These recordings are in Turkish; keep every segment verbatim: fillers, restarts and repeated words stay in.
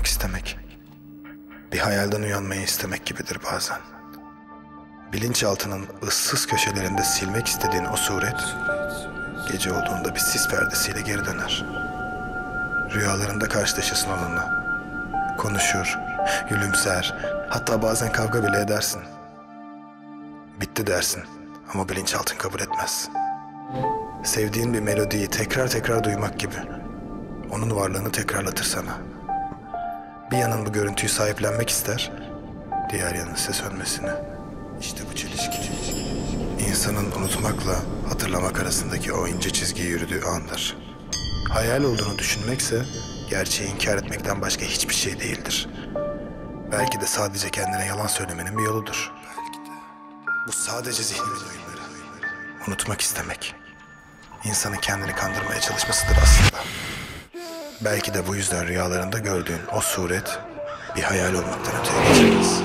istemek, bir hayalden uyanmayı istemek gibidir bazen. Bilinçaltının ıssız köşelerinde silmek istediğin o suret, gece olduğunda bir sis perdesiyle geri döner. Rüyalarında karşılaşırsın onunla. Konuşur, gülümser, hatta bazen kavga bile edersin. Bitti dersin ama bilinçaltın kabul etmez. Sevdiğin bir melodiyi tekrar tekrar duymak gibi. Onun varlığını tekrarlatır sana. Bir yanın bu görüntüyü sahiplenmek ister, diğer yanın ise sönmesini. İşte bu çelişki. İnsanın unutmakla hatırlamak arasındaki o ince çizgiyi yürüdüğü andır. Hayal olduğunu düşünmekse, gerçeği inkar etmekten başka hiçbir şey değildir. Belki de sadece kendine yalan söylemenin bir yoludur. Belki de. Bu sadece zihnin oyunları. Unutmak istemek, insanın kendini kandırmaya çalışmasıdır aslında. Belki de bu yüzden rüyalarında gördüğün o suret bir hayal olmaktan öteye geçemez.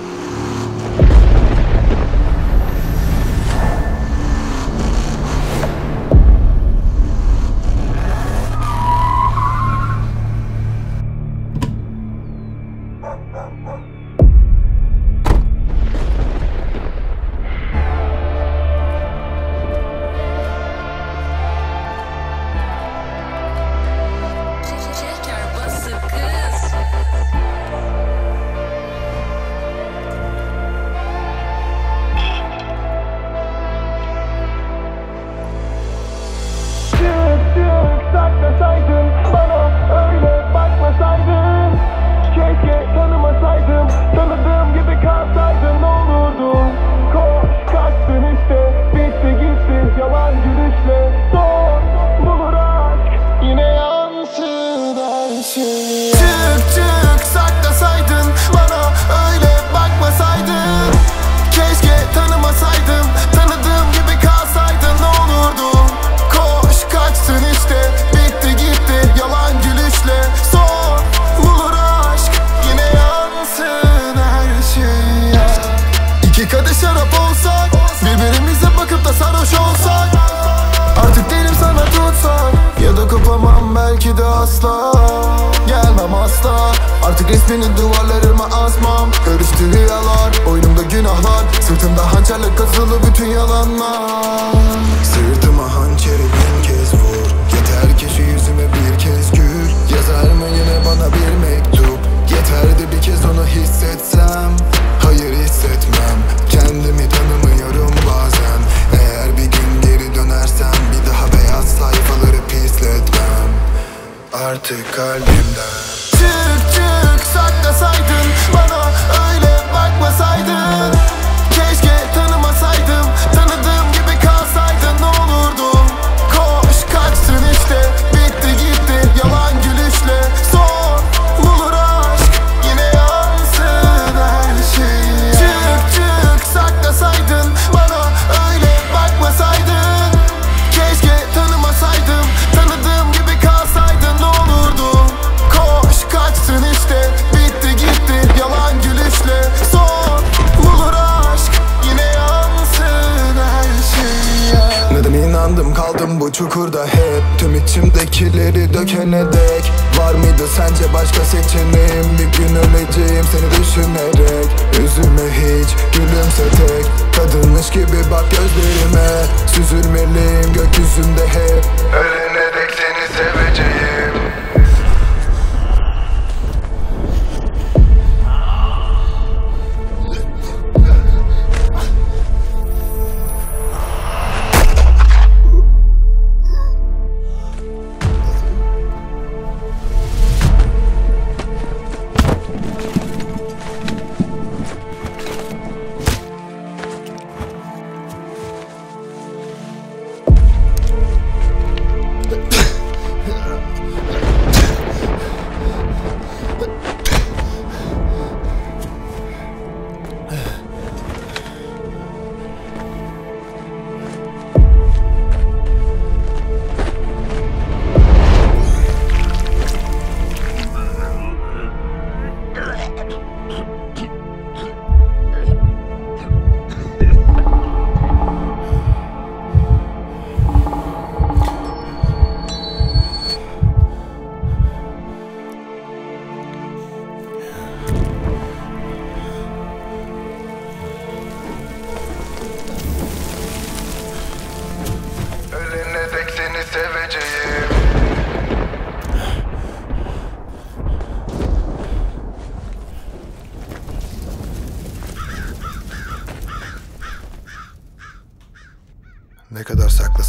Saklasaydın, bana öyle bakmasaydın, keşke tanımasaydım, tanıdığım gibi kalsaydın ne olurdu? Koş kaçtın işte, bitti gitti yalan gülüşle. Son bulur aşk, yine yansın her şey. Çık çık saklasaydın, bana öyle bakmasaydın, keşke tanımasaydım, tanıdığım gibi kalsaydın ne olurdu? Koş kaçtın işte, bitti gitti yalan gülüşle. Son bulur aşk, yine yansın her şey. İki kadeh şarap olsak, birbirimize bakıp da sarhoş olsak, artık değilim sana tutsak, ya da kopamam belki de asla. Gelmem asla, artık resmini duvarlarıma asmam. Karıştı rüyalar, oyunumda günahlar, sırtımda hançerle kazılı bütün yalanlar. Sırtıma hançeri bin kez vur, yeter ki şu yüzüme bir kez gül. Yazar mı yine bana bir mektup, yeterdi bir kez onu hissetsem. Hayır hissetmem, kendimi tanımıyorum bazen. Eğer bir gün geri dönersem, bir daha beyaz sayfaları pisletmem artık kalbimden. Çık çık saklasaydın, bana öyle bakmasaydın, keşke tanımasaydım, tanıdığım gibi kalsaydın ne olurdu? Koş kaçtın işte, bitti gitti yalan gülüşle. Son bulur aşk, yine yansın her şey. Çık çık saklasaydın, bana öyle bakmasaydın, keşke tanımasaydım, tanıdığım gibi kalsaydın ne olurdu? Koş kaçtın işte, bitti gitti yalan gülüşle. Son bulur aşk, yine yansın her şey. Neden inandım kaldım bu çukurda hep, tüm içimdekileri dökene dek. Var mıydı sence başka seçeneğim? Bir gün öleceğim seni düşünerek. Üzülme hiç, gülümse tek, kadınmış gibi bak gözlerime. Süzülmeliyim gökyüzünde hep, ölene dek seni seveceğim.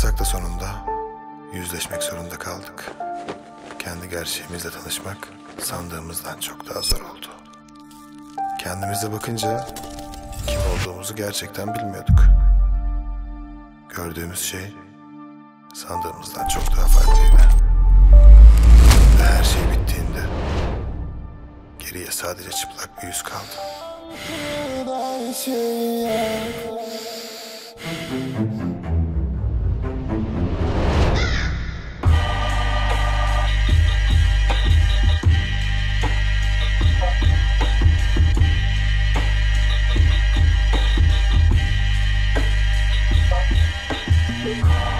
olsak da sonunda yüzleşmek zorunda kaldık. Kendi gerçeğimizle tanışmak sandığımızdan çok daha zor oldu. Kendimize bakınca kim olduğumuzu gerçekten bilmiyorduk. Gördüğümüz şey sandığımızdan çok daha farklıydı. Ve her şey bittiğinde geriye sadece çıplak bir yüz kaldı. Yeah.